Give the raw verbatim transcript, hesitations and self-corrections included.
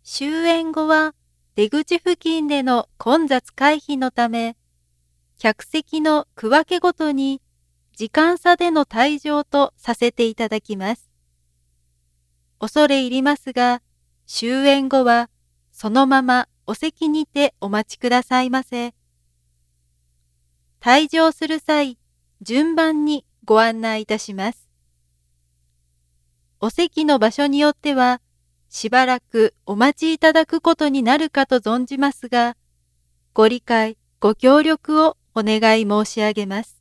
終演後は出口付近での混雑回避のため、客席の区分けごとに時間差での退場とさせていただきます。恐れ入りますが、終演後はそのままお席にてお待ちくださいませ。退場する際、順番にご案内いたします。お席の場所によっては、しばらくお待ちいただくことになるかと存じますが、ご理解、ご協力をお願い申し上げます。